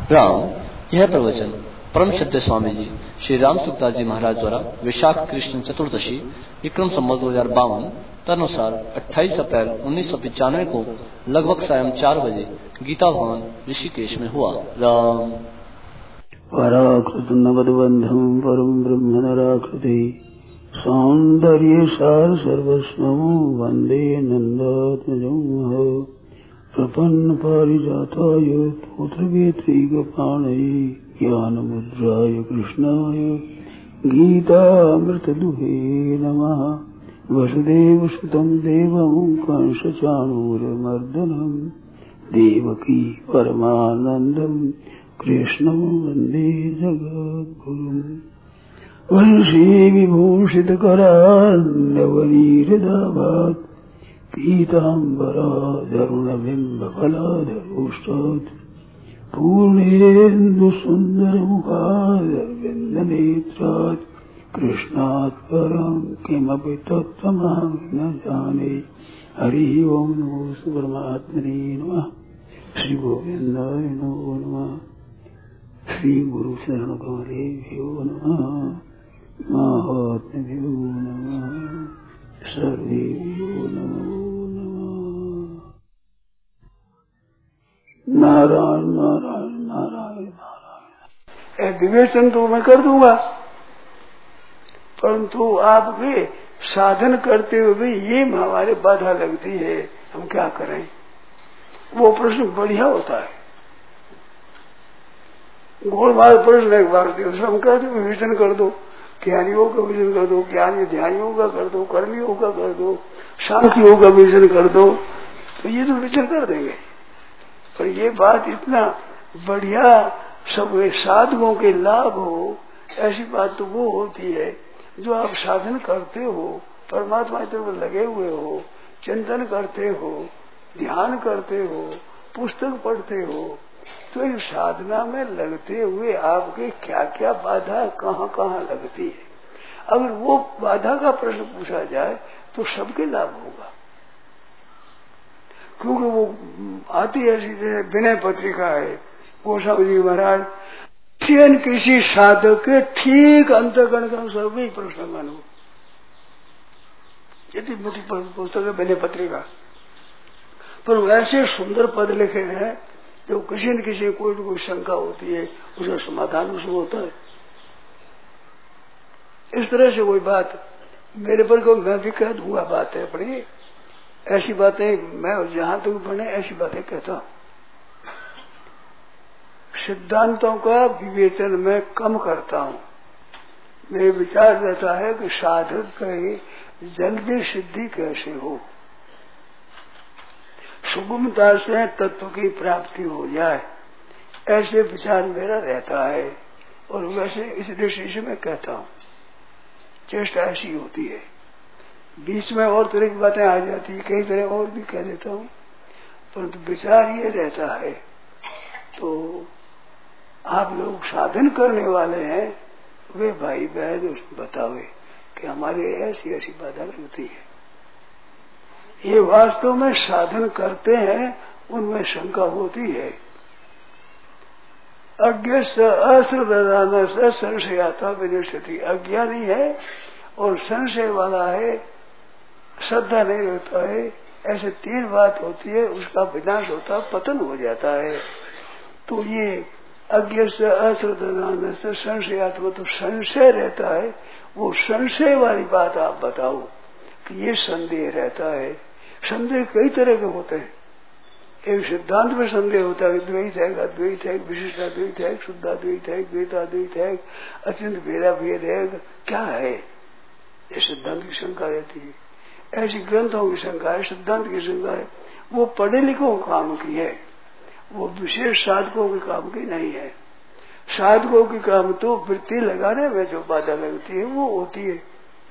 राम। यह प्रवचन परम श्रद्धेय स्वामी जी श्री राम सुखदास जी महाराज द्वारा विशाख कृष्ण चतुर्दशी विक्रम संवत 2052 तदनुसार 28 अप्रैल 1995 को लगभग सायं 4 बजे गीता भवन ऋषिकेश में हुआ। राम। पराकृत नवदबंधम परम ब्रह्म नराकृति सौंदर्य सार सर्वस्वं वंदे नंदात्मजं प्रपन्न पारिजाताय पुत्रवेत्रैकपाणये ज्ञानमुद्राय कृष्णाय गीतामृतदुहे नमः। वसुदेवसुतं देवं कंसचाणूरमर्दनं देवकी परमानन्दं कृष्णं वन्दे जगद्गुरुम्। वंशी विभूषितकरान्नवनीहृदाभात् पीताम्बराधरुणबिम्बफलाधरोष्टात् पूर्णेन्दुसुन्दरमुखादरविन्दनेत्रात् कृष्णात् परं किमपि तत्त्वमहं न जाने। हरिः ओम् नमो परमात्मने नमः। श्री गोविन्दाय नमो नमः। श्री गुरु शरण कमलेभ्यो नमः। महात्म्यो नमः। सर्वेभ्यो नमो नमः। नारायण नारायण नारायण नारायण। विवेचन तो मैं कर दूंगा, परंतु आपके साधन करते हुए भी ये हमारे बाधा लगती है, हम क्या करें। वो प्रश्न बढ़िया होता है, गोलमाल प्रश्न एक बार हम कहते विवेचन कर दो, ज्ञानियों का विवेचन कर दो, ज्ञानी ध्यानियों का कर दो, कर्मियों का कर दो, सांख्यों का विवेचन कर दो, तो ये तो विवेचन कर देंगे। पर ये बात इतना बढ़िया सब साधकों के लाभ हो, ऐसी बात तो वो होती है जो आप साधन करते हो, परमात्मा की तरफ लगे हुए हो, चिंतन करते हो, ध्यान करते हो, पुस्तक पढ़ते हो, तो इस साधना में लगते हुए आपके क्या क्या बाधा कहाँ कहाँ लगती है। अगर वो बाधा का प्रश्न पूछा जाए तो सबके लाभ होगा, क्योंकि वो आती ऐसी जैसे विनय पत्रिका है, गोस्वामी जी महाराज किसी साधक के ठीक अंतःकरण का अनुसार वही प्रश्न मानो। इतनी मोटी पुस्तक है विनय पत्रिका, पर वैसे सुंदर पद लिखे हैं जो किसी न किसी कोई न कोई शंका होती है, उसका समाधान उसमें होता है। इस तरह से कोई बात मेरे पर को मैं भी कह दूंगा, बात है अपनी ऐसी बातें मैं जहां तक बने ऐसी बातें कहता हूं। सिद्धांतों का विवेचन में कम करता हूं। मेरे विचार रहता है कि साधक की जल्दी सिद्धि कैसे हो, सुगमता से तत्व की प्राप्ति हो जाए, ऐसे विचार मेरा रहता है। और वैसे इस दृष्टि से मैं कहता हूं, चेष्टा ऐसी होती है। बीच में और तरह की बातें आ जाती है, कई तरह और भी कह देता हूं, परंतु विचार ये रहता है। तो आप लोग साधन करने वाले हैं, वे भाई बहन बतावे कि हमारे ऐसी ऐसी बाधा लगती है। ये वास्तव में साधन करते हैं, उनमें शंका होती है। अज्ञ अश्रद्धान से संशयाता विनिष्ठति, अज्ञानी है और संशय वाला है, श्रद्धा नहीं रहता है, ऐसे तीन बात होती है, उसका विनाश होता, पतन हो जाता है। तो ये अज्ञ से अश्रद्धान से संशयात्मा, तो संशय रहता है, वो संशय वाली बात आप बताओ कि ये संदेह रहता है। संदेह कई तरह के होते हैं। एक सिद्धांत में संदेह होता है, द्वैत है, अद्वैत है, विशिष्टाद्वैत है, शुद्धाद्वैत है, द्वैताद्वैत है, अचिंत भेदा भेद है, क्या है, ये सिद्धांत की शंका रहती है। ऐसी ग्रंथों की शंका है, सिद्धांत की शंका है, वो पढ़े लिखों काम की है, वो विशेष साधकों के काम की नहीं है। साधकों के काम तो वृत्ति लगाने में जो बाधा लगती है वो होती है।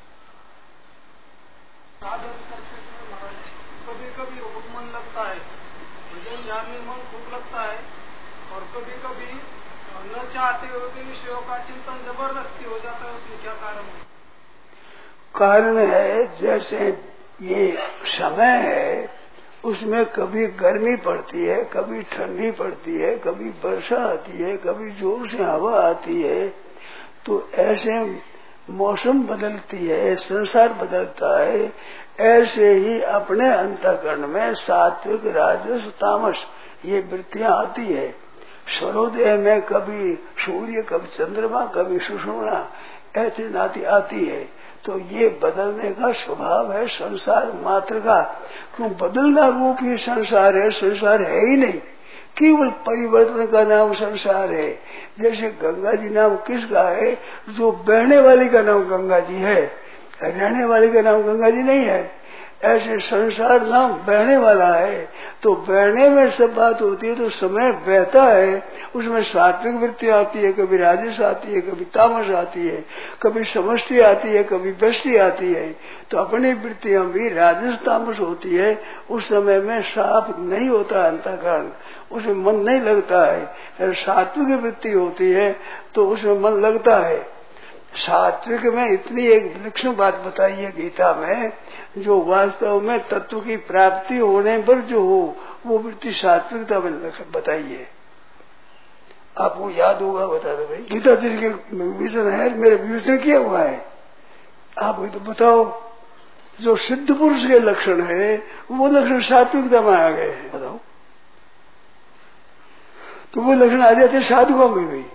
कभी कभी मन लगता है, भजन ध्यान में मन खूब लगता है, और कभी कभी न चाहते हुए भी विषयों का चिंतन जबरदस्ती हो जाता है। उसमें क्या कारण है? कारण है जैसे ये समय है, उसमें कभी गर्मी पड़ती है, कभी ठंडी पड़ती है, कभी वर्षा आती है, कभी जोर से हवा आती है। तो ऐसे मौसम बदलती है, संसार बदलता है। ऐसे ही अपने अंतःकरण में सात्विक, राजस, तामस ये वृत्तियां आती है। सर्वोदय में कभी सूर्य, कभी चंद्रमा, कभी सुषुम्ना ऐसी नाती आती है। तो ये बदलने का स्वभाव है संसार मात्र का। क्यों? बदलना रूप ही संसार है, संसार है ही नहीं, केवल परिवर्तन का नाम संसार है। जैसे गंगा जी नाम किसका है? जो बहने वाली का नाम गंगा जी है, रहने वाली का नाम गंगा जी नहीं है। ऐसे संसार नाम बहने वाला है। तो बहने में सब बात होती है, तो समय बहता है, उसमें सात्विक वृत्ति आती है, कभी राजस आती है, कभी तामस आती है, कभी समष्टि आती है, कभी व्यष्टि आती है। तो अपनी वृत्तियां भी राजस तामस होती है। उस समय में साफ नहीं होता अंतःकरण, उसमें मन नहीं लगता है। सात्विक वृत्ति होती है तो उसमें मन लगता है। सात्विक में इतनी एक विलक्षण बात बताई है गीता में, जो वास्तव में तत्व की प्राप्ति होने पर जो हो वो वृत्ति सात्विकता में बताई है। आपको याद होगा, बता दो भाई, गीता जी के विभीषण है, मेरे विभीषण किया हुआ है। आप तो बताओ, जो सिद्ध पुरुष के लक्षण है वो लक्षण सात्विकता में आ गए हैं, बताओ। तो वो लक्षण आ जाते साधुओं में भी।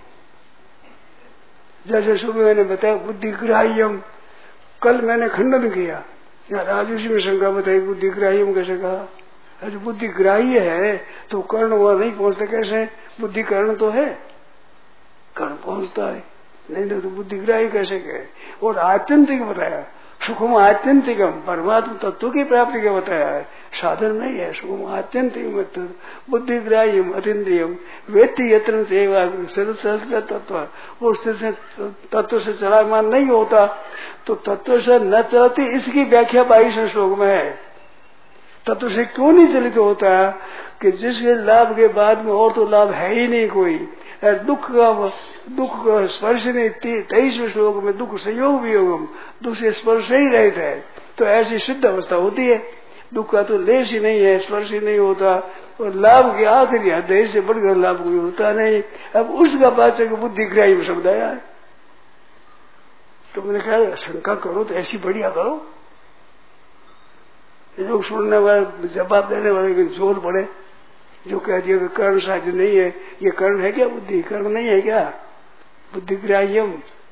जैसे सुबह मैंने बताया बुद्धिग्राह्यम, कल मैंने खंडन किया, राजूषी में शंका बताई बुद्धिग्राह्यम कैसे कहा? अरे बुद्धिग्राह्य है तो कर्ण वहां नहीं पहुंचते कैसे? बुद्धि कर्ण तो है, कर्ण पहुंचता है, नहीं तो बुद्धिग्राह्य कैसे कहे? और आत्यंतिक बताया, सुखम आत्यंतिकम, परमात्मा तत्व की प्राप्ति का बताया है, साधन नहीं है। सुखम आत्यंतिक बुद्धिग्राह्यम अतीन्द्रियम वेत्ति यत्न सेवा तत्व, उससे तत्व से चलामान नहीं होता। तो तत्व से न चलती, इसकी व्याख्या 22 श्लोक में है। तत्व से क्यों नहीं चलित होता? कि जिसके लाभ के बाद में और तो लाभ है ही नहीं कोई। दुख का स्पर्श नहीं। 23वें श्लोक में दुख संयोग वियोगम, दुख से स्पर्श ही रहता है। तो ऐसी सिद्ध अवस्था होती है, दुख का तो लेश ही नहीं है, स्पर्श ही नहीं होता, और लाभ के आखिरी हृदय से बढ़कर लाभ कोई होता नहीं। अब उसका वाचक बुद्धिग्राह्य में शब्द आया है। तो मैंने कहा शंका करो तो ऐसी बढ़िया करो, लोग सुनने वाले, जवाब देने वाले के जोर पड़े। जो कह दिया कि कर्ण साध्य नहीं है, ये कर्ण है क्या? बुद्धि कर्ण नहीं है क्या? बुद्धिग्राह्यम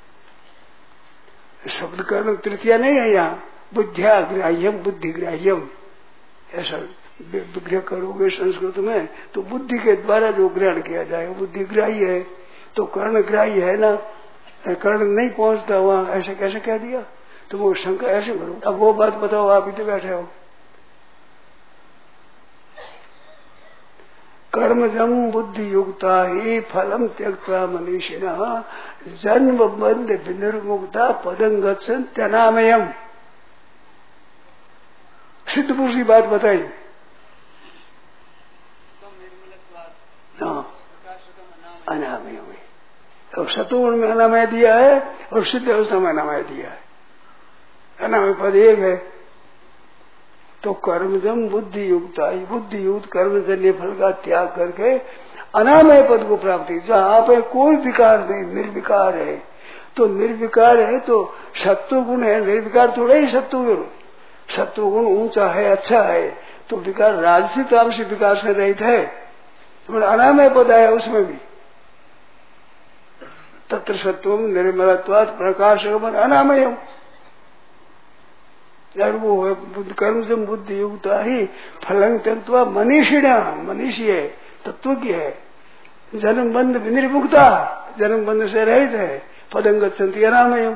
शब्द कर्ण तृतीया नहीं है यहाँ, बुद्धिया ग्राह्यम बुद्धिग्राह्यम ऐसा विग्रह करोगे संस्कृत में तो बुद्धि के द्वारा जो ग्रहण किया जाएगा बुद्धिग्राह्य है। तो कर्ण ग्राह्य है ना, कर्ण नहीं पहुंचता वहां, ऐसे कैसे कह दिया? तो वो शंका ऐसे करो। अब वो बात बताओ, आप इतने बैठे हो। कर्मजम बुद्धि युक्ता ही फलम त्यक्ता मनीषिणः जन्म बंध विनिर्मुक्ता पदं गच्छन्त्यनामयम्। सिद्ध पुरुष की बात बताई। हाँ, अनामय में, और सतुगुण में अनामय दिया है और सिद्ध अवस्था में अनामय दिया है। अनामय पद एक है। तो कर्मजम बुद्धि युक्ता, बुद्धि युक्त कर्मजन्य फल का त्याग करके अनामय पद को प्राप्ति, जहाँ पे कोई विकार नहीं, निर्विकार है। तो निर्विकार है तो सत्व गुण है, निर्विकार थोड़ा ही सत्व गुण। सत्व गुण ऊंचा है, अच्छा है, तो विकार राजसी तामसी विकार से रहित है। तो अनामय पद है उसमें भी। तत्र सत्वम निर्मलत्वात् प्रकाशगमन अनामयम। वो कर्म से बुद्धि युक्ता ही फलं त्यक्त्वा मनीषिणा, मनीषी है, तत्व की है, जन्म बंध विनिर्मुक्ता, जन्म बंध से रहित है, पदं गच्छन्ति अनामयम्।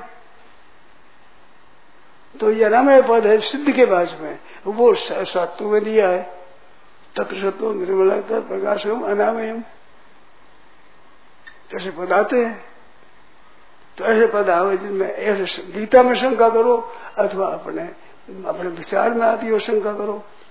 तो ये अनामय पद है सिद्ध के पास में, वो सत्व में दिया है। तत्र सत्व निर्मलता प्रकाशम अनामयम्, ऐसे पद आते हैं। तो ऐसे पद आवे जिनमें ऐसे गीता में शंका करो अथवा अपने विचार में आती हो शंका करो,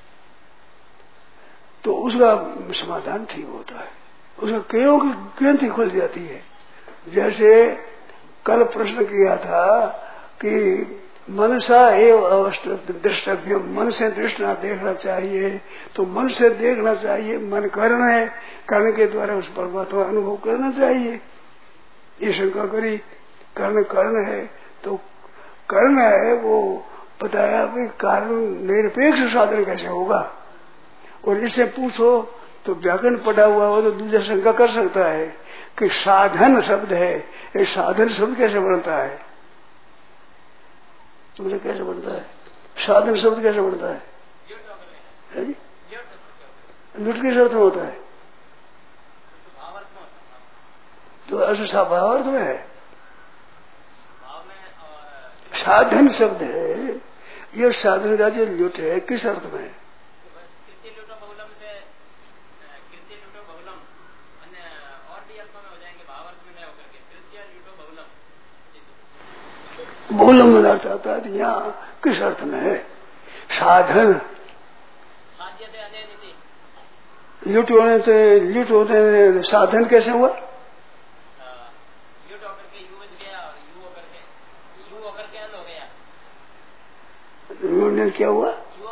तो उसका समाधान ठीक होता है, उसका क्रियों की ग्रंथि खुल जाती है। जैसे कल प्रश्न किया था कि मनसा एव अवस्था दृष्टव्य, मन से दृष्टना देखना चाहिए। तो मन से देखना चाहिए, मन कर्ण है, कर्ण के द्वारा उस परमात्मा अनुभव करना चाहिए। ये शंका करी, कर्ण है तो कर्ण है वो बताया भी कारण निरपेक्ष साधन कैसे होगा। और इससे पूछो तो व्याकरण पढ़ा हुआ हो तो दूसरा शंका कर सकता है कि साधन शब्द है, ये साधन शब्द कैसे बनता है, तुमसे कैसे बनता है, साधन शब्द कैसे बनता है जी? लुट किस अर्थ में होता है? तो ऐसा भावार्थ में है। साधन शब्द है, यह साधन का जो लुट है किस अर्थ में? बहुलम में अर्थ आता है, यहाँ किस अर्थ में है? साधन लुट होने से, लुट होने साधन कैसे हुआ? ने क्या हुआ?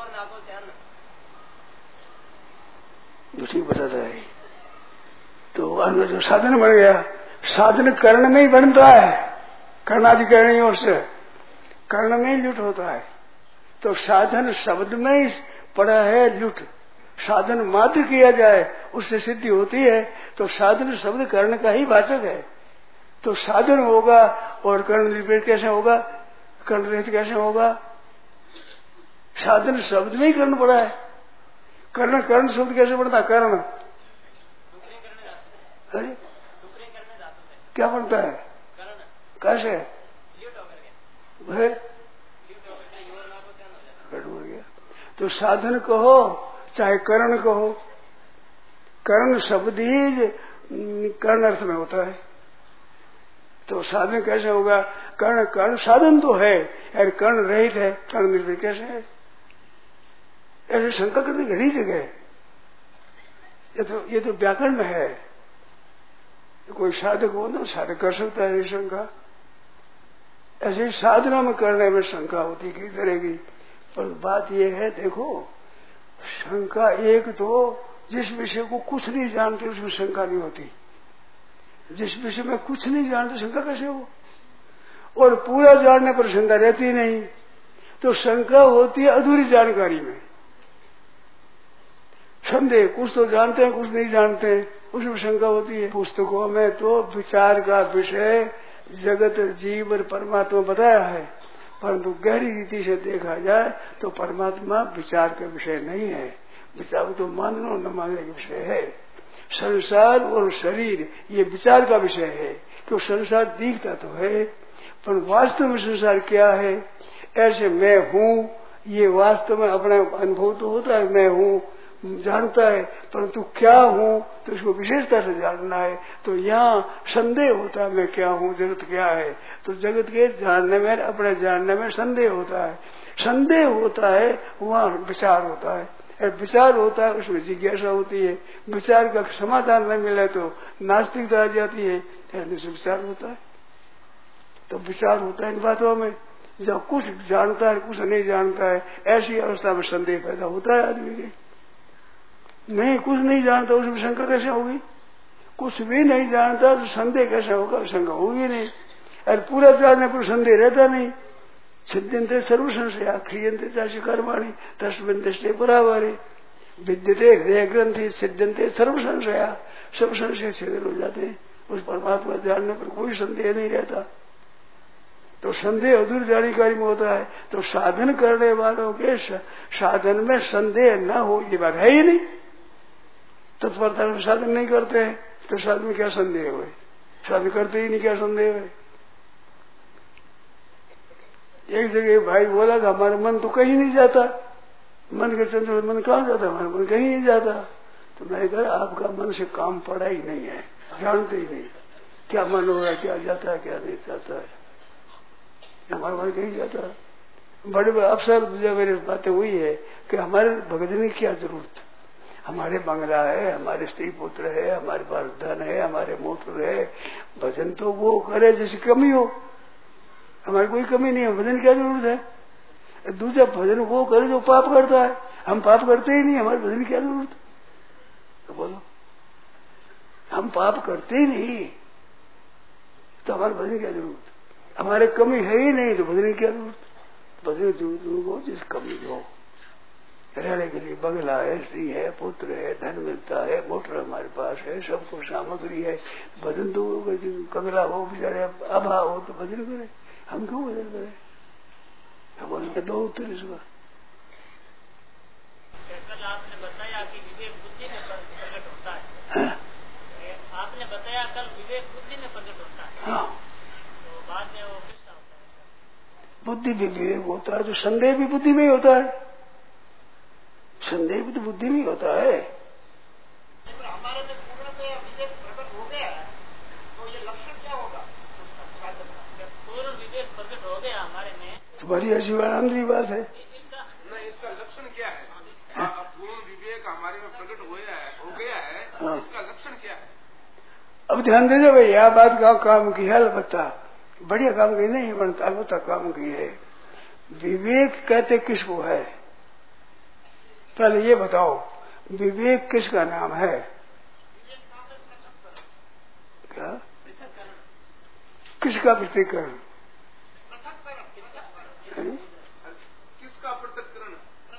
दूसरी बताता है तो अन्न जो साधन बन गया, साधन कर्ण में ही बनता है, कर्णाधिकरणियों से कर्ण में ही लुट होता है। तो साधन शब्द में ही पड़ा है लुट, साधन मात्र किया जाए उससे सिद्धि होती है। तो साधन शब्द कर्ण का ही वाचक है। तो साधन होगा और कर्ण निरपेक्ष कैसे होगा, कर्ण रहित कैसे होगा? साधन शब्द में ही कर्ण पड़ा है। कर्ण शब्द कैसे बनता है? कर्ण क्या बनता है? कैसे? तो साधन कहो चाहे कर्ण कहो, कर्ण शब्द ही कर्ण अर्थ में होता है। तो साधन कैसे होगा? कर्ण साधन तो है यार, कर्ण रहित है, कर्ण निर्भर कैसे है? ऐसे शंका करने घड़ी जगह, ये तो व्याकरण में है। कोई साधक हो ना, साधक कर सकता है ये शंका। ऐसे साधना में करने में शंका होती की करेगी। पर बात यह है, देखो शंका एक तो जिस विषय को कुछ नहीं जानते उसमें शंका नहीं होती। जिस विषय में कुछ नहीं जानते शंका कैसे हो? और पूरा जानने पर शंका रहती नहीं। तो शंका होती है अधूरी जानकारी में। संदेह, कुछ तो जानते हैं कुछ नहीं जानते हैं, उसमें शंका होती है। पुस्तकों में तो विचार का विषय जगत जीव और परमात्मा बताया है, परंतु गहरी रीति से देखा जाए तो परमात्मा विचार का विषय नहीं है। विचार तो मानने और न मानने का विषय है। संसार और शरीर ये विचार का विषय है। क्यों? संसार दिखता तो है पर वास्तव में संसार क्या है? ऐसे मैं हूँ, ये वास्तव में अपना अनुभव तो होता है, मैं हूँ जानता है, परंतु क्या हूँ तो इसको विशेषता से जानना है। तो यहाँ संदेह होता है मैं क्या हूँ, जगत क्या है। तो जगत के जानने में, अपने जानने में संदेह होता है। संदेह होता है वहाँ विचार होता है, विचार होता है उसमें जिज्ञासा होती है। विचार का समाधान न मिले तो नास्तिकता आ जाती है, ऐसे विचार होता है। तो विचार होता है इन बातों में, जब कुछ जानता है कुछ नहीं जानता है, ऐसी अवस्था में संदेह पैदा होता है आदमी के। नहीं, कुछ नहीं जानता उसमें शंका कैसे होगी? कुछ भी नहीं जानता तो संदेह कैसे होगा? शंका होगी नहीं। और पूरा जानने पर संदेह रहता नहीं। सिद्ध्यन्ते सर्व संशया क्रियन्ते चाशि कर्माणि तस्मिन् दृष्टे बराबर विद्यते हृदय ग्रंथि सिद्ध्यन्ते सर्व संशया, सब संशय छेदन हो जाते हैं। उस परमात्मा जानने पर कोई संदेह नहीं रहता। तो संदेह अधूरी जानकारी में होता है। तो साधन करने वालों के साधन में संदेह न हो ये बात है ही नहीं। तत्परता में साधन नहीं करते हैं तो साधन में क्या संदेह हुए? साधन करते ही नहीं, क्या संदेह है? एक जगह भाई बोला कि हमारा मन तो कहीं नहीं जाता। मन के चंद्र मन कहाँ जाता? हमारा मन कहीं नहीं जाता। तो मैंने कहा आपका मन से काम पड़ा ही नहीं है, जानते ही नहीं क्या मन हो रहा है, क्या जाता है क्या नहीं जाता है। हमारा मन कहीं जाता। बड़े बड़े अफसर मेरी बातें हुई है कि हमारे भगतनी की क्या जरूरत, हमारे बंगला है, हमारे स्त्री पुत्र है, हमारे पास धन है, हमारे मूत्र है, भजन तो वो करे जिसकी कमी हो। हमारी कोई कमी नहीं है, भजन क्या जरूरत है। दूसरा भजन वो करे जो पाप करता है, हम पाप करते ही नहीं, हमारे भजन क्या जरूरत है। तो बोलो हम पाप करते ही नहीं तो हमारे भजन क्या जरूरत है। हमारे कमी है ही नहीं तो भजन की क्या जरूरत है। भजन जरूर हो जिस कमी हो। रहने के लिए बंगला है, स्त्री है, पुत्र है, धन मिलता है, मोटर हमारे पास है, सब कुछ सामग्री है। भजन तो कमला हो, बेचारे अभाव हो तो भजन करे, हम क्यों भजन करें। बोलते दो उत्तर इसका। कल आपने बताया कि विवेक बुद्धि में प्रकट होता है। आपने बताया कल विवेक बुद्धि में प्रकट होता है। हाँ। तो बाद में वो कैसा होता है। बुद्धि भी विवेक होता है, तो संदेह भी बुद्धि में ही होता है। संदेह भी तो बुद्धि में होता है। हमारे में पूर्णतया विवेक प्रकट हो गया है तो ये लक्षण क्या होगा। पूर्ण विवेक प्रकट हो गया हमारे में, तुम्हारी ऐसी आनंदी बात है। इसका लक्षण क्या है। पूर्ण विवेक हमारे में प्रकट हो गया है हाँ। इसका लक्षण क्या है। अब ध्यान दे दो भाई, यह बात का काम की है, अलबत्ता बढ़िया काम की नहीं बनता, अलबत्ता काम की है। विवेक कहते किसको है, पहले ये बताओ विवेक किसका नाम है। क्या किसका पृथक्करण, किसका पृथक्करण।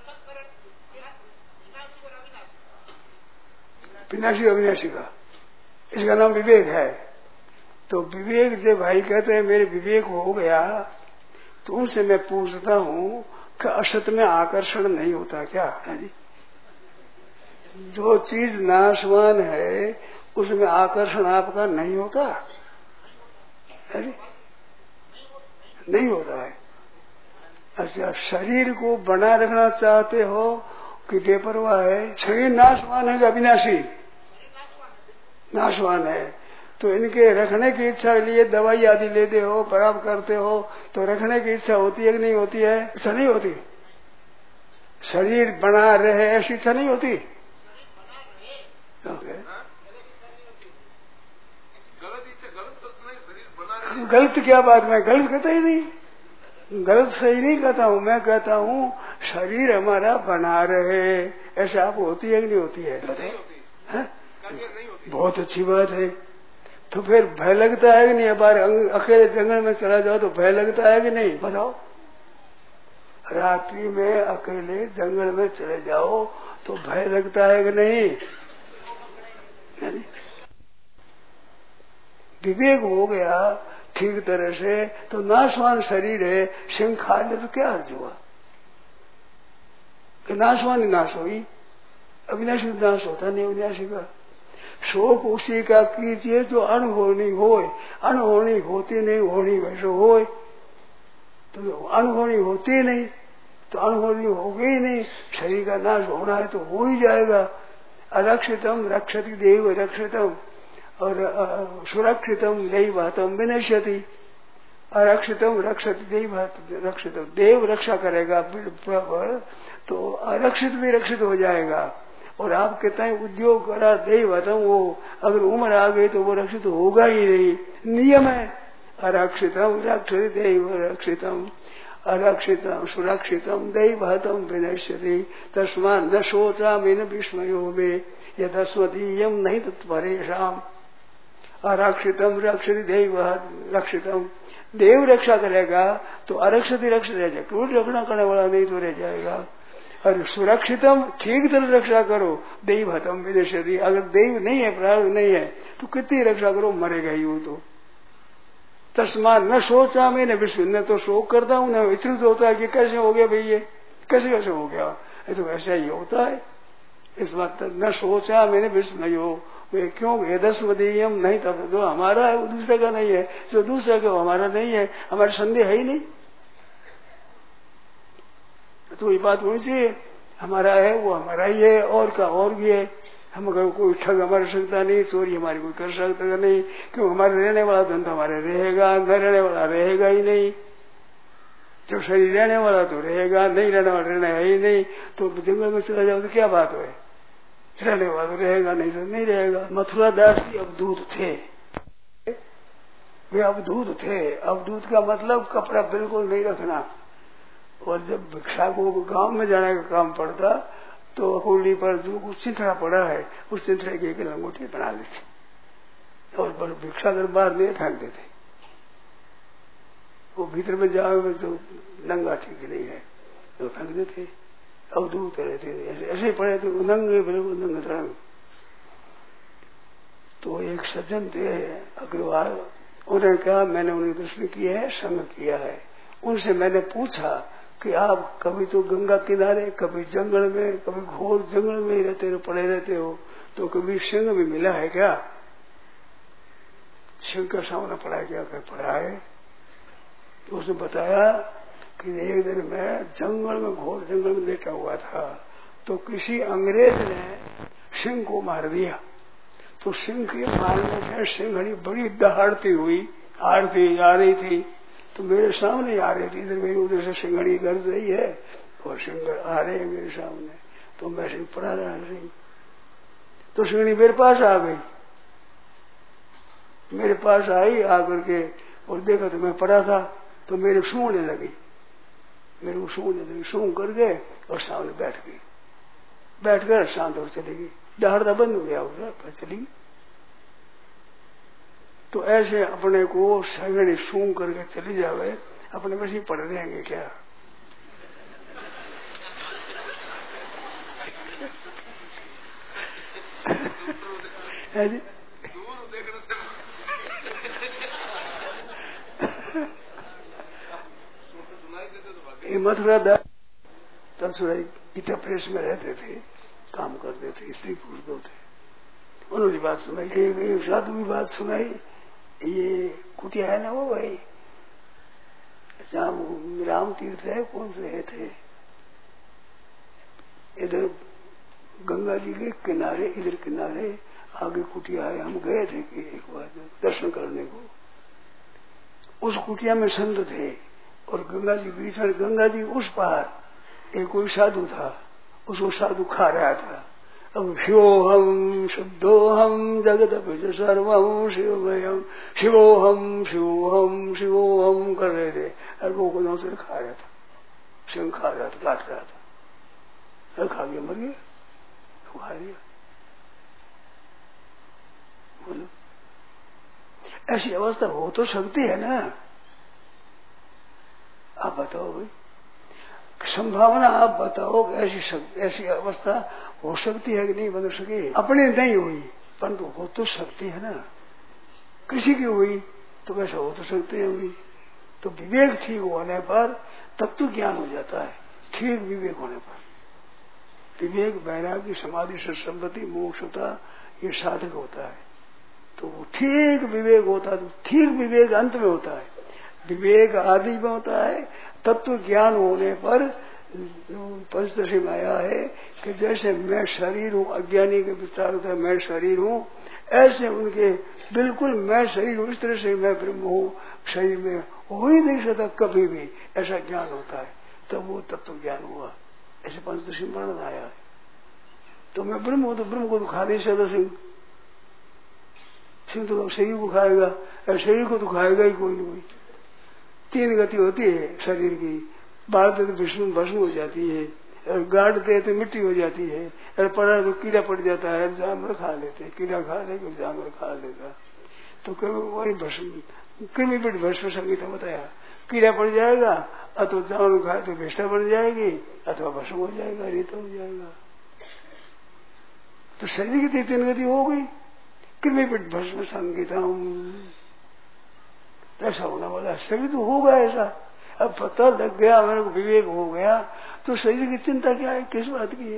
विनाशी अविनाशी का, इसका नाम विवेक है। तो विवेक जो भाई कहते हैं मेरे विवेक हो गया, तो उनसे मैं पूछता हूँ कि असत में आकर्षण नहीं होता क्या है जी। जो चीज नाशवान है उसमें आकर्षण आपका नहीं होता है जी? नहीं होता है। अच्छा, शरीर को बना रखना चाहते हो कि बेपरवाह है। शरीर नाशवान है कि अविनाशी, नाशवान है। तो इनके रखने की इच्छा के लिए दवाई आदि लेते हो, प्राप्त करते हो, तो रखने की इच्छा होती है कि नहीं होती है। इच्छा नहीं होती। शरीर बना रहे ऐसी इच्छा नहीं होती। गलत क्या बात, मैं गलत कहता ही नहीं, गलत सही नहीं कहता हूँ। मैं कहता हूँ शरीर हमारा बना रहे ऐसे आप होती है कि नहीं होती है। बहुत अच्छी बात है। तो फिर भय लगता है कि नहीं। अब अकेले जंगल में चला जाओ तो भय लगता है कि नहीं, बताओ। रात्रि में अकेले जंगल में चले जाओ तो भय लगता है कि नहीं। विवेक हो गया ठीक तरह से तो नाशवान शरीर है, सिंह खा ले तो क्या अर्ज हुआ कि नाशवान ही नाश हुई। अविनाशी नाश होता नहीं अविनाशी का। शोक उसी का कीजिए जो अनहोनी होए, अनहोनी होती नहीं, होनी वैसे होए। तो अनहोनी होती नहीं तो अनहोनी होगी नहीं। शरीर का नाश होना है तो हो ही जाएगा। अरक्षितम रक्षति देव रक्षितम और सुरक्षितम दैवातम विनश्यति। अरक्षितम रक्षति देव रक्षितम, देव रक्षा करेगा तो अरक्षित भी रक्षित हो जाएगा। और आप कहते हैं उद्योग करा दैवतम, वो अगर उम्र आ गई तो वो रक्षित होगा ही नहीं। नियम है अरक्षितम रक्षति देव रक्षितम अरक्षितम सुरक्षितम दैवतम विनश्यति तस्मा न शोचामि न विस्मयो मे यदस्मदीयम नहीं तत्परेषाम। अरक्षितम रक्षति देव रक्षितम, देव रक्षा करेगा तो अरक्षित रक्षित रह जाएगा, कोई रखना करने वाला नहीं तो रह जाएगा। और सुरक्षितम ठीक तरह रक्षा करो, दैवतम विनश्यति। अगर देव नहीं है, प्राण नहीं है तो कितनी रक्षा करो, मरेगा ही वो तो। तस्मा न सोचा मैं न विश्व, न तो शोक करता हूँ न विचलित होता है कि कैसे हो गया भाई, ये कैसे कैसे हो गया। ये तो ऐसा ही होता है। इस बात न सोचा मैंने विश्व नहीं हो, वे क्यों वेदस्मदीयम नहीं, तब जो हमारा है वो दूसरे का नहीं है, जो दूसरे का हमारा नहीं है, हमारे संदेह है ही नहीं। तो ये बात होनी चाहिए, हमारा है वो हमारा ही है, और का और भी है। हम अगर कोई ठग हमारे सकता नहीं, चोरी हमारी कोई कर सकता नहीं, क्यों हमारे रहने वाला धन तो हमारे रहेगा, न रहने वाला रहेगा ही नहीं। जब शरीर रहने वाला तो रहेगा, नहीं रहने वाला रहना है ही नहीं। तो जंगल में चला जाओ तो क्या बात है, रहने वाला तो रहेगा, नहीं तो नहीं रहेगा। मथुरा दास भी अब दूत थे, वे अवधूत थे। अवधूत का मतलब कपड़ा बिल्कुल नहीं रखना। और जब भिक्षा को गांव में जाने का काम पड़ता तो कुंडली पर जो कुछ चिंथड़ा पड़ा है उस चिंथड़े की एक लंगोटी बना लेते और भिक्षा कर बाहर नहीं फेंक देते। वो भीतर में जाओ तो नंगा ठीक नहीं है तो फेंक देते। अवधूत रहते ऐसे पड़े तो नंगे बिल्कुल नंगे तरंग। तो एक सज्जन थे अग्रवाल, उन्होंने कहा मैंने उन्हें दर्शन किया है, संग किया है। उनसे मैंने पूछा कि आप कभी तो गंगा किनारे, कभी जंगल में, कभी घोर जंगल में ही रहते हो, पड़े रहते हो, तो कभी सिंह भी मिला है क्या? सिंह का सामना पड़ा है क्या? पड़ा है। तो उसने बताया कि एक दिन मैं जंगल में, घोर जंगल में लेटा हुआ था तो किसी अंग्रेज ने सिंह को मार दिया। तो सिंह के मारने से सिंहड़ी बड़ी दहाड़ती हुई हारती आ रही थी तो मेरे सामने आ रही थी। इधर मेरी उधर से सिंहड़ी गरज रही है और सिंह आ रहे हैं मेरे सामने। तो मैं सिंह पड़ा रहा सिंह। तो सिंहड़ी मेरे पास आ गई, मेरे पास आई आकर के और देखा तो मैं पड़ा था तो मेरे सूंघने लगी, मेरे को सूंघने लगी। सूंघ करके और सामने बैठ गई। बैठकर शांत और चली गई। दहाड़ता बंद हो गया उधर चली गई। तो ऐसे अपने को सगड़ी सूंघ करके चली जावे, अपने बस ही पड़ रहेंगे क्या? मथुरा तब गीता प्रेस में रहते थे, काम करते थे, स्त्री पुरुष दो थे। उन्होंने बात सुनाई, एक साधु की बात सुनाई। ये कुटिया है ना वो भाई जहाँ राम तीर्थ है, कौन से है थे इधर गंगा जी के किनारे, इधर किनारे आगे कुटिया है। हम गए थे कि एक बार दर्शन करने को। उस कुटिया में संत थे और गंगा जी बीच में, गंगा जी उस पार एक कोई साधु था, उसको साधु खा रहा था। अब शिवोहम शुद्धोहम जगत सर्वम शिवमयम शिवोहम शिवोहम शिवोहम कर रहे थे और वो को से खा रहा था, सिंह खा रहा था, काट रहा था और खा गया, मर गया, खा लिया। बोलो ऐसी अवस्था हो तो सकती है ना? आप बताओ भाई, संभावना आप बताओ ऐसी अवस्था हो सकती है कि नहीं बन सके? अपने नहीं हुई परंतु हो तो सकती है ना। किसी की हुई तो वैसा हो तो सकती है हुई। तो विवेक ठीक होने पर तब तो ज्ञान हो जाता है। ठीक विवेक होने पर विवेक, वैराग्य, समाधि, सत्संपत्ति, मोक्षता ये साधक होता है। तो ठीक विवेक होता है तो ठीक विवेक अंत में होता है, विवेक आदि में होता है। तत्व ज्ञान होने पर पंचदशी में आया है कि जैसे मैं शरीर हूँ, अज्ञानी के विस्तार होता है मैं शरीर हूँ, ऐसे उनके बिल्कुल मैं शरीर हूँ, इस तरह से मैं ब्रह्म हूँ, शरीर में हो ही नहीं सकता कभी भी, ऐसा ज्ञान होता है। तब वो तत्व ज्ञान हुआ। ऐसे पंचदशी में वर्णन आया है। तो मैं ब्रह्म हूँ तो ब्रह्म को तो खा नहीं सकता सिंह, सिंह तो शरीर को खाएगा, शरीर को तो खाएगा ही कोई नहीं। तीन गति होती है शरीर की, बाढ़ते तो भस्म हो जाती है, और गाड़ते तो मिट्टी हो जाती है, और पड़ा तो कीड़ा पड़ जाता है, जानवर खा लेते, कीड़ा खा लेगा जानवर खा लेगा। तो वही भस्म, कृमिपीठ भस्म संगीता बताया, कीड़ा पड़ जाएगा अथवा जानवर खाए तो विष्ठा पड़ जाएगी अथवा भस्म हो जाएगा, रेत हो जाएगा। तो शरीर की तीन गति हो गई, कृमिपीठ भस्म संगीता। ऐसा होने वाला शरीर तो होगा ऐसा। अब पता लग गया, मेरे को विवेक हो गया, तो शरीर की चिंता क्या है, किस बात की है?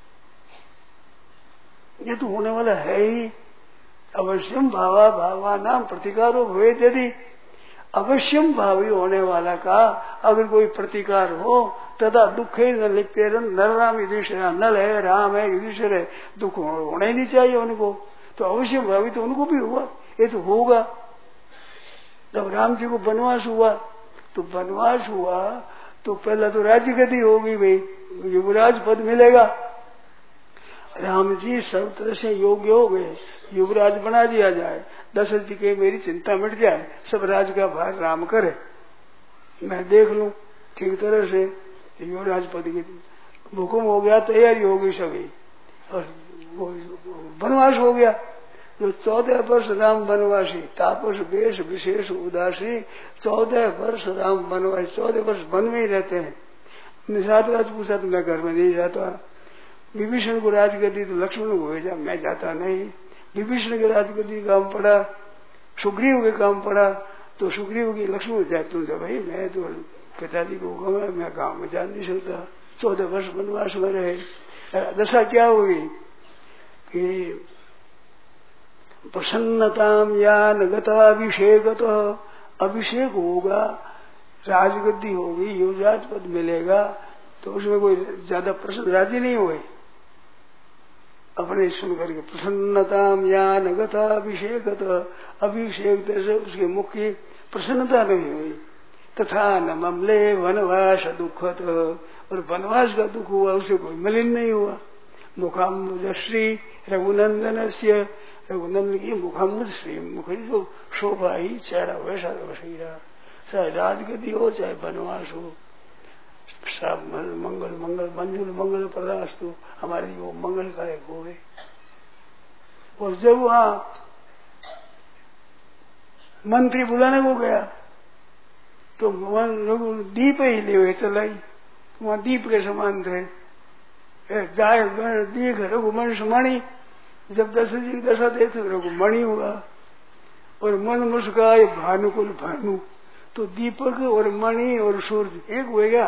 ये तो होने वाला है ही। अवश्यम भावा भावा नाम प्रतिकारो हुए, यदि अवश्यम भावी होने वाला का अगर कोई प्रतिकार हो तथा दुख है न लिखते नर राम युधिष्ठिर, नल है राम है युधिष्ठिर है, दुख होना ही नहीं चाहिए उनको। तो अवश्यम भावी तो उनको भी हुआ, ये तो होगा। जब राम जी को वनवास हुआ तो वनवास हुआ तो पहला तो राज्य गति होगी भाई, युवराज पद मिलेगा। राम जी सब तरह से योग्य हो गए, युवराज बना दिया जाए। दशरथ जी के मेरी चिंता मिट जाए, सब राज का भार राम करे, मैं देख लूं ठीक तरह से। यो राजपद की हुक्म हो गया, तैयारी हो गई सभी, और वनवास हो गया। जो 14 वर्ष राम वनवासी, तापस वेश विशेष उदासी, 14 वर्ष राम वनवासी, 14 वर्ष वन में ही रहते हैं। निषाद राज पूछा तो मैं घर में नहीं जाता। विभीषण को राजगद्दी तो लक्ष्मण को भेजा, मैं जाता नहीं। विभीषण के राजगद्दी काम पड़ा, सुग्रीव के काम पड़ा, तो सुग्रीव की लक्ष्मण जाए, तुम जा भाई, मैं तो पिताजी को हुक्म है, मैं गांव में जा नहीं सकता। 14 वर्ष वनवास में रहे। दशा क्या हुई कि प्रसन्नताम या नगताभिषेक, अभिषेक होगा, राजगद्दी होगी, युवराज पद मिलेगा, तो उसमें कोई ज्यादा प्रसन्न राजी नहीं हुए अपने सुन करके। प्रसन्नताम या नगताभिषेक, अभिषेक से उसके मुख की प्रसन्नता नहीं हुई। तथा न ममले वनवास दुखत, और वनवास का दुख हुआ उसे कोई मलिन नहीं हुआ। मुखाम्बुज श्री रघुनंदन से, रघुनंदन की मुखाम्बुज श्री, मुख जो शोभा ही चेहरा वैसा वैसे रहा। चाहे राजगद्दी हो चाहे वनवास हो, सब मंगल मंगल मंजुल मंगल प्रदास्तु, हमारी वो मंगलकारक होवे। और जब वहां मंत्री बुलाने को गया तो दीप ही ले हुए चलाई, वहां दीप के समान थे। जाए दीख रघुवंश मणि, जब दशरथ जी की दशा देख रघुमणि हुआ, और मन मुस्काए भानुकुल भानु, तो दीपक और मणि और सूर्य एक हो गया।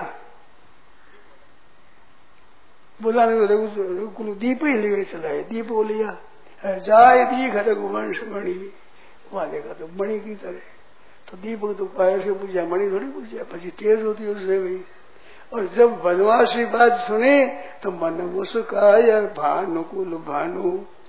बुलाने को रघुकुल दीप ही लिए चलाए, दीप को लिया, जाए दीख रघुवंश मणि, वहां देखा तो मणि की तरह, तो दीपक तो पैर से पूछा, मणि थोड़ी पूछा, પછી तेज होती उससे भी। और जब वनवासी बात सुने तो मन मुस्काए भानुकुल भानु,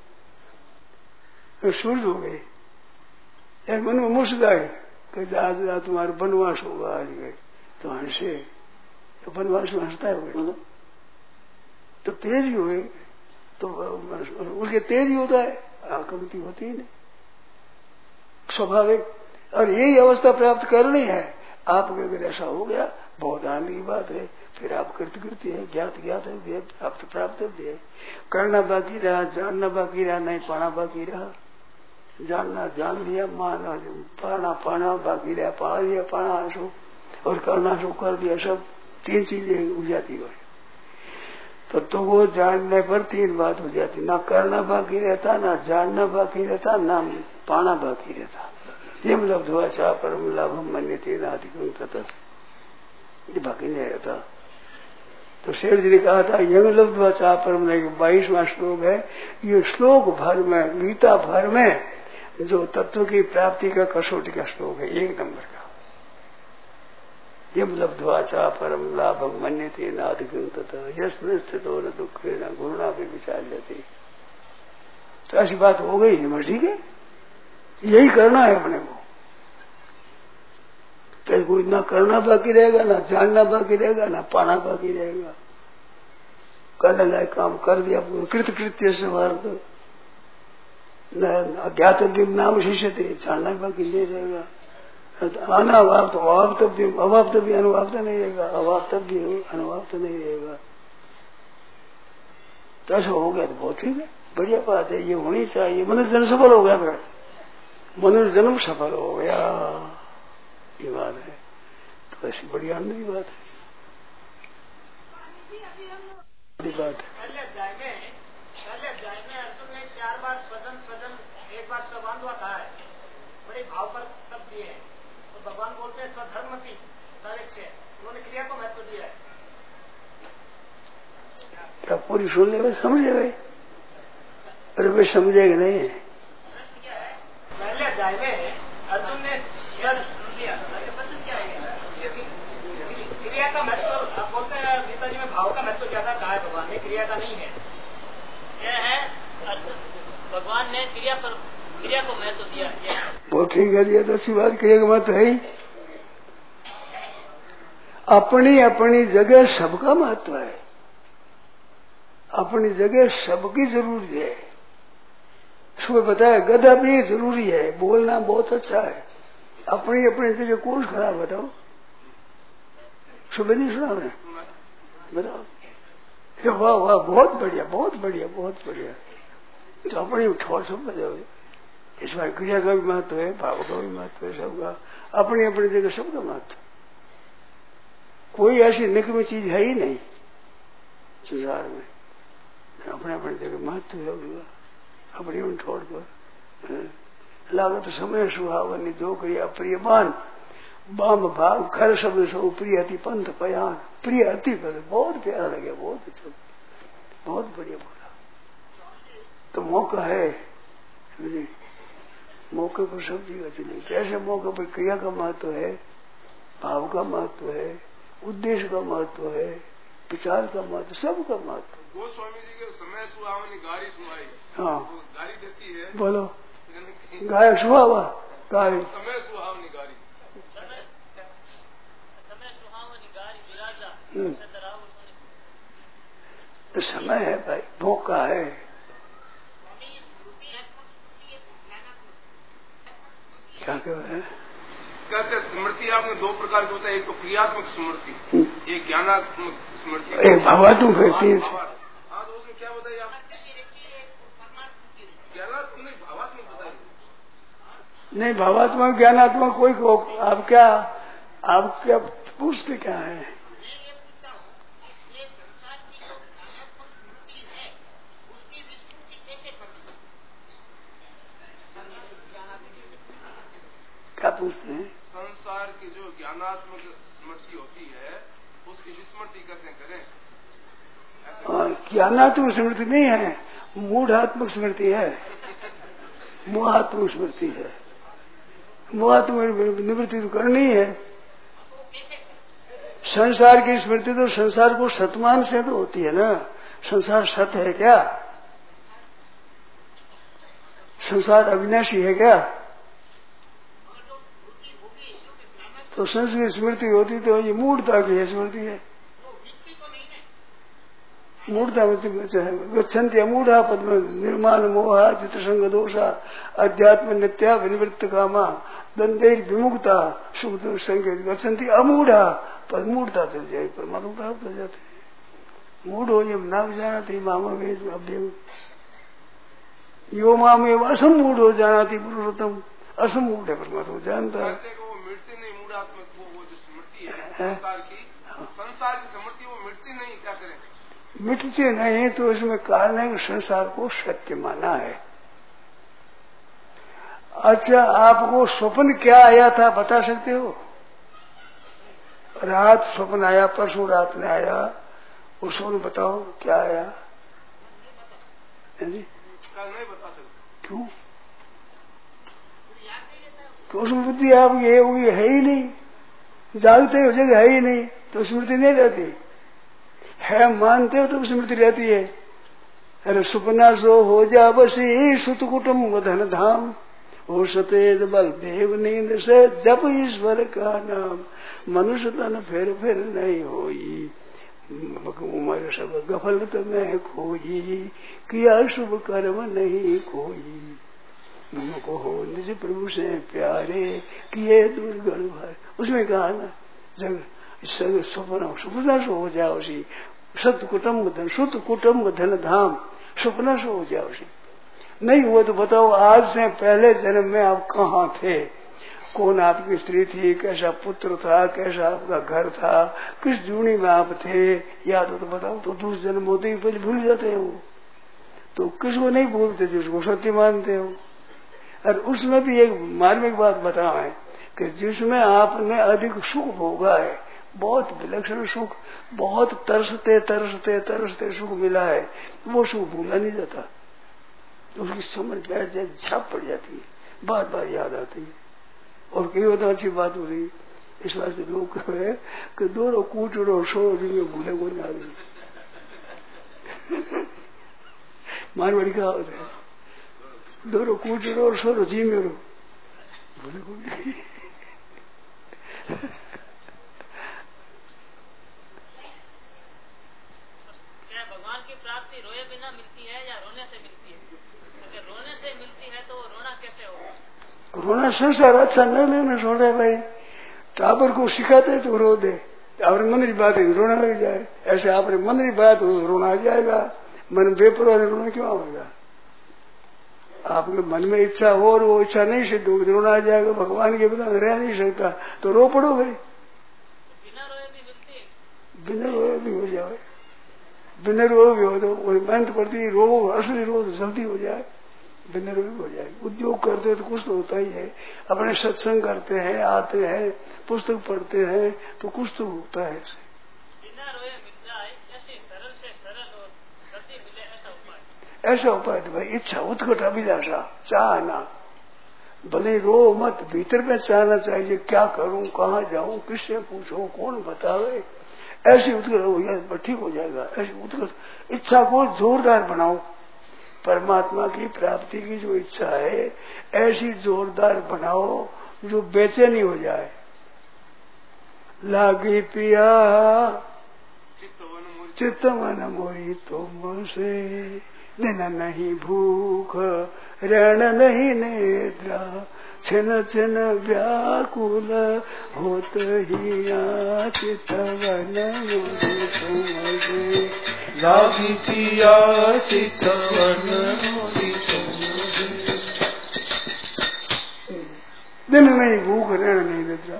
तो सूर्य हो गए, मन में मुस्काए कि आज तुम्हारा वनवास होगा, आज गए तो हंसे, तो वनवास में हंसता है वो, तो तेज ही हुए, तो उसके तेज ही होता है, आकमति होती ही नहीं, स्वाभाविक। और यही अवस्था प्राप्त करनी है आपके। अगर ऐसा हो गया बहुत आनंद की बात है, फिर आप कृतकृत्य है, ज्ञात ज्ञात है, प्राप्त प्राप्त है। करना बाकी रहा, जानना बाकी रहा, नहीं पाना बाकी रहा। जानना जान लिया, माना पाना पाना बाकी रहा, पा लिया पाना सो, और करना सो कर दिया, सब 3 चीजें हो जाती है। तो वो जानने पर 3 बात हो जाती, ना करना बाकी रहता, ना जानना बाकी रहता, ना पाना बाकी रहता। ये मतलब धुआ चाह परम लाभम मन्यते नाधिकम ततः, ये बाकी नहीं रहता। तो शेर जी ने कहा था यंग लब्ध्वा चाह परम, 22वां श्लोक है। ये श्लोक भर में, गीता भर में जो तत्व की प्राप्ति का कसौटी का श्लोक है, 1 नंबर का। यम लब्ध्वा चाह परम लाभम मन्यते नाधिकम ततः, यस्मिन् स्थितो न दुःखेन गुरुणा भी विचार्यते। तो ऐसी बात हो गई है, ठीक है, यही करना है अपने को। तो कोई ना करना बाकी रहेगा, ना जानना बाकी रहेगा, ना पाना बाकी रहेगा। करने लायक काम कर दिया, कृतकृत्य से मार्ग, अज्ञातव्य नाम शिष्यते, जानना बाकी नहीं रहेगा। अनावाप तो अवाप्तव्य, अवाप्तव्य अनुवाप्त नहीं रहेगा, अवाप्तव्य अनुवाप्त नहीं रहेगा। तो ऐसा हो गया तो बहुत ठीक है, बढ़िया बात है, ये होनी चाहिए। मनुष्य जन्म सफल हो गया, फिर मनुष्य जन्म सफल हो गया, ये बात है। तो ऐसी बड़ी आनंद की बात है, बड़ी बात है। अर्जुन ने 4 बार स्वजन स्वजन, 1 बार स्वबांधवा कहा है, बड़े भाव पर शब्द दिए हैं। तो भगवान बोलते हैं स्वधर्म की सर्वेक्ष, उन्होंने क्रिया को महत्व दिया है। क्या पूरी सुन ले, समझ गए? अरे वे समझेगा नहीं है। पहले अध्याय में अर्जुन ने क्रिया का महत्व बोलते हैं, गीता जी में भाव का महत्व ज्यादा कहा है भगवान ने, क्रिया का नहीं है। यह है भगवान ने क्रिया को महत्व दिया। बहुत ठीक है, दिया तो अच्छी बात, क्रिया का महत्व है ही। अपनी अपनी जगह सबका महत्व है, अपनी जगह सबकी जरूरत है। सुबह बताया गधा भी जरूरी है, बोलना बहुत अच्छा है। अपनी अपनी जगह कौन खराब बताओ? सुबह नहीं सुना मैं, बताओ। वाह वाह, बहुत बढ़िया बहुत बढ़िया बहुत बढ़िया। तो अपनी ठोर सब बताओ। इस बार क्रिया का भी महत्व है, भाव का भी महत्व है, सबका अपनी अपनी जगह सबका महत्व। कोई ऐसी निकमी चीज है ही नहीं संसार में, अपने अपने जगह महत्व है अपनी उन छोड़ कर। लागत समय सुहावनी जो क्रिया प्रियमान बाम भाग खर शब्द सो प्रिय अति पंथ पयान। प्रिय अति पर बहुत प्यारा लगे, बहुत अच्छा, बहुत बढ़िया बोला। तो मौका है, मौके पर सब चीज चली। कैसे मौके पर क्रिया का महत्व है, भाव का महत्व है, उद्देश्य का महत्व है, विचार का महत्व, सब का महत्व। गोस्वामी जी के समय सुहावनी गाड़ी सुनाई। हाँ गाड़ी देती है, बोलो गाय सुहावा गाड़ी, समय सुहावनी गाड़ी, समय सुहावनी गाड़ी विराजा। तो समय है भाई, मौका है। क्या कह रहे हैं? कहते स्मृति आपने दो प्रकार की बताई, एक तो क्रियात्मक स्मृति, एक ज्ञानात्मक स्मृति, एक भावात्मक है। हाँ, तो उसमें क्या बताइए आप? ज्ञानात्मक नहीं, भावात्मक बताइए। नहीं, भावात्मक ज्ञानात्मक कोई को आप क्या पूछते क्या है? क्या पूछते हैं? संसार की जो ज्ञानात्मक स्मृति होती है उसकी विस्मृति कैसे करें? ज्ञानात्मक स्मृति नहीं है, मूढ़ात्मक स्मृति है, मोहात्मक स्मृति है। मोहात्मक निवृत्ति तो करनी है। संसार की स्मृति तो संसार को सतमान से तो होती है ना। संसार सत है क्या? संसार अविनाशी है क्या? तो संस्कृत स्मृति होती तो ये मूढ़ता की स्मृति है। मूढ़ता गच्छन्ति अमूढ़ा पद्म निर्माण मोहा चित्रसंग दोषा अध्यात्म नित्या विनिवृत्त कामा दंडेर विमुक्ता सुख संकेत गच्छन्ति अमूढ़ा पर मूढ़ता चल जाए, परमाणु प्राप्त हो जाते। मूढ़ हो ये नाम जाना थी मामा वेद अभ्यम यो माम एवं असमूढ़ हो जाना थी पुरुषोत्तम। असमूढ़ है परमात्मा जानता है। मिटती नहीं मूढ़ात्मक वो जो स्मृति है संसार की स्मृति वो मिटती नहीं, क्या करें? मिटते नहीं तो इसमें कारण है कि संसार को सत्य माना है। अच्छा, आपको स्वप्न क्या आया था बता सकते हो? रात स्वप्न आया, परसों रात में आया, उस स्वप्न बताओ क्या आया? नहीं बता सकते। क्यों? तो उसमें बुद्धि आप ये है ही नहीं, जागते हो जगह है ही नहीं तो स्मृति नहीं रहती है। मानते हो तो स्मृति रहती है। अरे सुपना सो हो जा बसी सुत कुटुम्ब धन धाम हो सतेज बल देव नींद से जप ईश्वर का नाम मनुष्य तन फिर नहीं होई उमर सब गफलत में खोई किया शुभ कर्म नहीं कोई को हो निज प्रभु से प्यारे किए दुर्गण भर। उसमें कहा ना जब सुपना सो हो जाओ उसी सत कुटुम्ब धन धाम सुपना सो हो जाओ उसी। नहीं हुआ तो बताओ आज से पहले जन्म में आप कहाँ थे, कौन आपकी स्त्री थी, कैसा पुत्र था, कैसा आपका घर था, किस जूनी में आप थे, याद हो तो बताओ। तो दूसरे जन्म होते ही पहले भूल जाते हो। तो किसको नहीं भूलते जिसको सत्य मानते हो। और उसमें भी एक मार्मिक बात बताओ है कि जिसमें आपने अधिक सुख भोगा है, बहुत विलक्षण सुख, बहुत तरसते सुख मिला है, वो सुख भूला नहीं जाता। उसकी समझ बैठ जाए, छाप पड़ जाती है, बार बार याद आती है। और कई होता अच्छी बात हो रही, इस वास्ते लोग कह रहे हैं कि दोनों कूचड़ो सो जिनमें भूले को ना गई। मारवाड़ी का होता है, दोनों कूचड़ो और सो जी में भूले को नहीं। भगवान की प्राप्ति रोए बिना मिलती है या रोने से मिलती है? रोने से मिलती है तो रोना कैसे होगा? रोना संसार अच्छा न लेना छोड़े भाई। टाबर को सिखाते तो रो दे, आपने मन की बात है रोना लग जाए, ऐसे आपने मन की बात हो रोना आ जाएगा। मन बेपरवाह रोना क्यों आएगा? आपके मन में इच्छा हो और वो इच्छा नहीं सिद्ध होगी, रोना आ जाएगा। भगवान के बिना रह नहीं सकता तो रो पड़ो भाई। बिना रोए भी मिलती है? बिना रोए भी हो जाए, बिना रोए भी हो तो मेहनत पड़ती है। रो असली रो तो जल्दी हो जाए, बिना रोए भी हो जाए। उद्योग करते हैं तो कुछ तो होता ही है, अपने सत्संग करते हैं, आते हैं, पुस्तक पढ़ते हैं तो कुछ तो होता है। बिना रोए मिल जाए ऐसी सरल से सरल और जल्दी मिले ऐसा उपाय? ऐसा उपाय तो भाई इच्छा, उत्कट अभिलाषा, चाहना। भले रो मत, भीतर में चाहना चाहिए, क्या करूं, कहाँ जाऊं, किससे पूछूं, कौन बतावे, ऐसी उत्कट हो जाए ठीक हो जाएगा। ऐसी उत्कट इच्छा को जोरदार बनाओ। परमात्मा की प्राप्ति की जो इच्छा है ऐसी जोरदार बनाओ जो बेचैनी हो जाए। लागी पिया चित्तवन मोरी तुम से, दिन नहीं भूख रण नहीं निद्रा, छिन छिन व्याकुल होत ही चितवन मोरी तुम से। लागी पिया चितवन मोरी तुम से, दिन नहीं भूख रण नहीं निद्रा।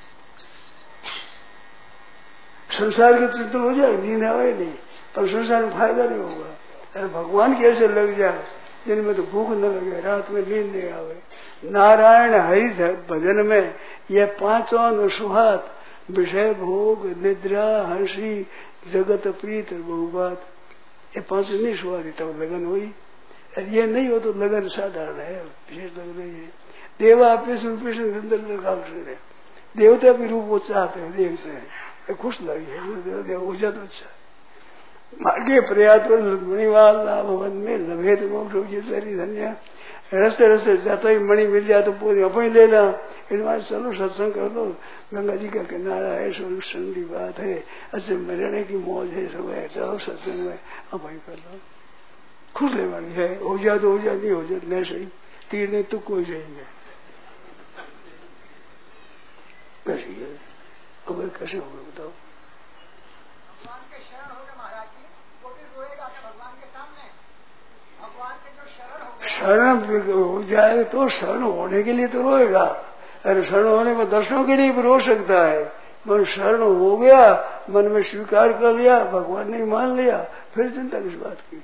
संसार की चिंतन हो जाए, नींद आवे नहीं, पर संसार में फायदा नहीं होगा। अरे भगवान के ऐसे लग जाए जिनमें तो भूख न लगे, रात में नींद नहीं आवे। नारायण हरि भजन में ये पांचों सुहात, विषय भोग, निद्रा, हंसी, जगत प्रीत, बहुबात, ये पांच नहीं सुहाती तब लगन हुई। ये नहीं हो तो लगन साधारण है, विशेष लगन नहीं है। देवा है, देवता भी रूप वो चाहते हैं, देखते हैं, खुश लगी है हो जाए तो अच्छा। मार्गे प्रयात मणिवाल भवन में लभेद मोक्षी धन्य। रस्ते रस्ते जाता ही मणि मिल जाए तो पूरी अपनी ले ला। इन चलो सत्संग कर लो, गंगा जी का किनारा है, सोलह ठंडी बात है, अच्छे में रहने की मौज है, सब है, चलो सत्संग में अपनी कर लो। खुश ले वाली है, हो जाए तो हो जाए, नहीं हो जाए नहीं सही, तीर नहीं तो कोई सही है। कैसी है अब कैसे होगा बताओ? भगवान के शरण हो गए महाराज जी, वो भी रोएगा तो भगवान के सामने। भगवान के जो शरण हो गए, शरण हो जाए तो शरण होने के लिए तो रोएगा। अरे शरण होने में दर्शनों के लिए भी रो सकता है। मन शरण हो गया, मन में स्वीकार कर लिया, भगवान ने मान लिया, फिर चिंता किस बात की?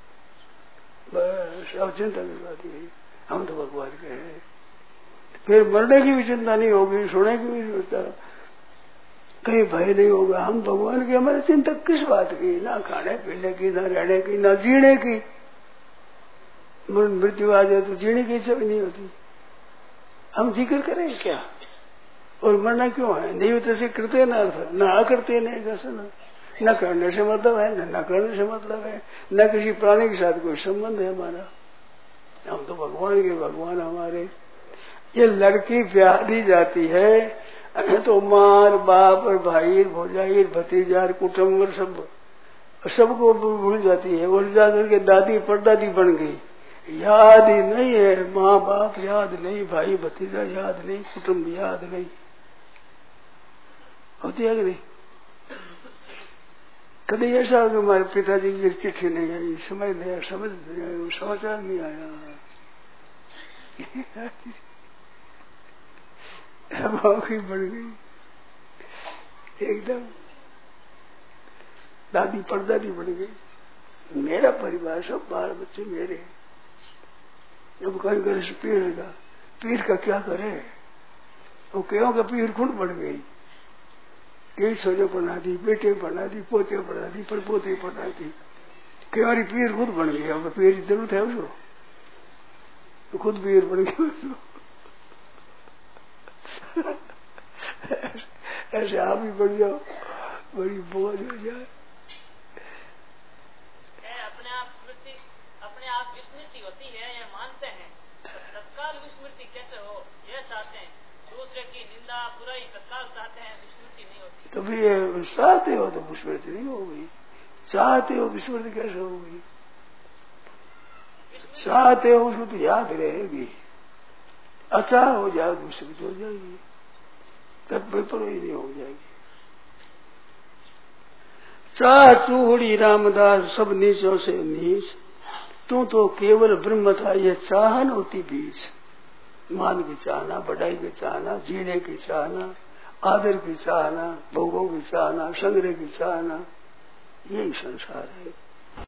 बस अब चिंता किस बात की? हम तो भगवान के हैं। फिर मरने की भी चिंता नहीं होगी, सोने की भी चिंता, कहीं भय नहीं होगा। हम भगवान की, हमारी चिंता किस बात की? ना खाने पीने की, ना रहने की, ना जीने की। मृत्यु आ जाए तो जीने की इच्छा भी नहीं होती। हम जिक्र करें क्या? और मरना क्यों है? नहीं होते से कृत्य न अर्थ, न अकृत्य नहीं दर्शन, न करने से मतलब है, न करने से मतलब है, न किसी प्राणी के साथ कोई संबंध है हमारा। हम तो भगवान के, भगवान हमारे। ये लड़की ब्याह दी जाती है तो मार बाप और भाई भौजाई भतीजा कुटुंब सबको भूल जाती है। और जाकर के दादी परदादी बन गई, याद ही नहीं है, माँ बाप याद नहीं, भाई भतीजा याद नहीं, कुटुंब याद नहीं। होती है कि नहीं? कभी ऐसा हो कि हमारे पिताजी की चिट्ठी नहीं आई, समझ नहीं आया, समझ नहीं आया, समाचार नहीं आया, बाकी बढ़ गई एकदम, दादी परदादी बढ़ गई। मेरा परिवार सब बाल बच्चे मेरे। अब कहीं करे से पीर का क्या करे? वो क्यों का पीर खुद बढ़ गई, कई सोजो बना दी, बेटे बना दी, पोते बना दी, पर पोते बना दी, क्यों पीर खुद बन गई। अब पीर की जरूरत है उसको, तो खुद पीर बन गया। ऐसे आप ही बढ़ जाओ, बड़ी बोझ हो जाए। अपने आप स्मृति, अपने आप विस्मृति होती है, ये मानते हैं। तत्काल विस्मृति कैसे हो ये चाहते हैं, दूसरे की निंदा बुराई तत्काल चाहते हैं, विस्मृति नहीं होती। तो भी ये चाहते हो तो विस्मृति नहीं होगी, चाहते हो विस्मृति कैसे होगी? चाहते हो उसको तो याद रहेगी, अचार हो जाए दूसरी हो जाएगी, तब पेपर ही नहीं हो जाएगी। चाह चूड़ी रामदास सब नीचों से नीच, तू तो केवल ब्रह्म था ये चाहन होती बीच। मान की चाहना, बढ़ाई की चाहना, जीने की चाहना, आदर की चाहना, भोगों की चाहना, संग्रह की चाहना, यही संसार है।